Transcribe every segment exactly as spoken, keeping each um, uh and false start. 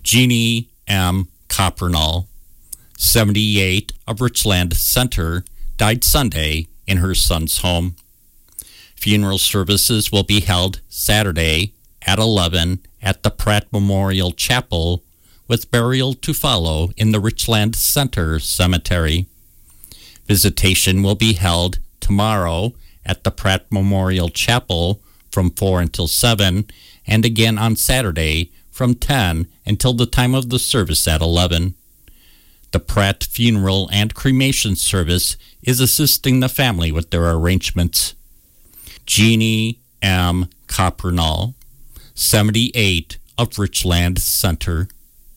Jeannie M. Coppernall, seventy-eight, of Richland Center, died Sunday in her son's home. Funeral services will be held Saturday at eleven at the Pratt Memorial Chapel, with burial to follow in the Richland Center Cemetery. Visitation will be held tomorrow at the Pratt Memorial Chapel from four until seven, and again on Saturday from ten until the time of the service at eleven. The Pratt Funeral and Cremation Service is assisting the family with their arrangements. Jeannie M. Coppernall, seventy-eight, of Richland Center.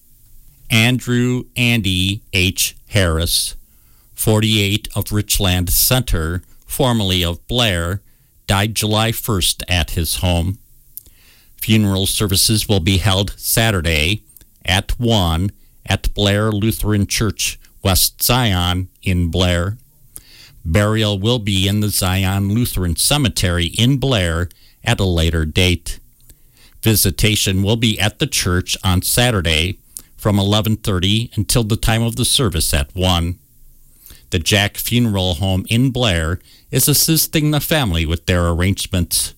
Andrew Andy H. Harris, forty-eight, of Richland Center, formerly of Blair, died July first at his home. Funeral services will be held Saturday at one at Blair Lutheran Church, West Zion in Blair. Burial will be in the Zion Lutheran Cemetery in Blair at a later date. Visitation will be at the church on Saturday from eleven thirty until the time of the service at one. The Jack Funeral Home in Blair is assisting the family with their arrangements.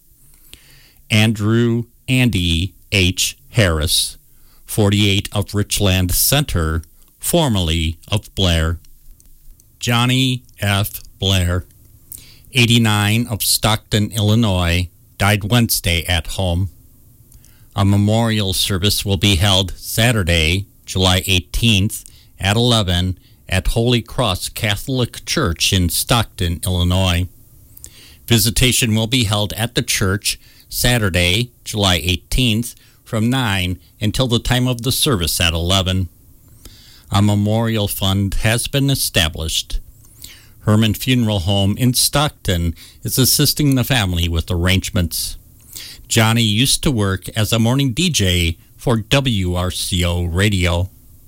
Andrew Andy H. Harris, forty-eight, of Richland Center, formerly of Blair. Johnny F. Blair, eighty-nine, of Stockton, Illinois, died Wednesday at home. A memorial service will be held Saturday, July eighteenth, at eleven at Holy Cross Catholic Church in Stockton, Illinois. Visitation will be held at the church Saturday, July eighteenth, from nine until the time of the service at eleven. A memorial fund has been established. Herman Funeral Home in Stockton is assisting the family with arrangements. Johnny used to work as a morning D J for W R C O Radio.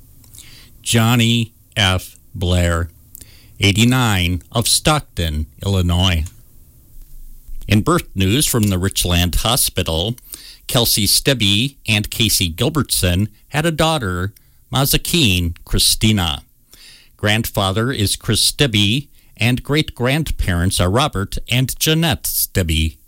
Johnny F. Blair, eighty-nine, of Stockton, Illinois. In birth news from the Richland Hospital, Kelsey Stibbe and Casey Gilbertson had a daughter, Mazakeen Christina. Grandfather is Chris Stibbe, and great-grandparents are Robert and Jeanette Stibbe.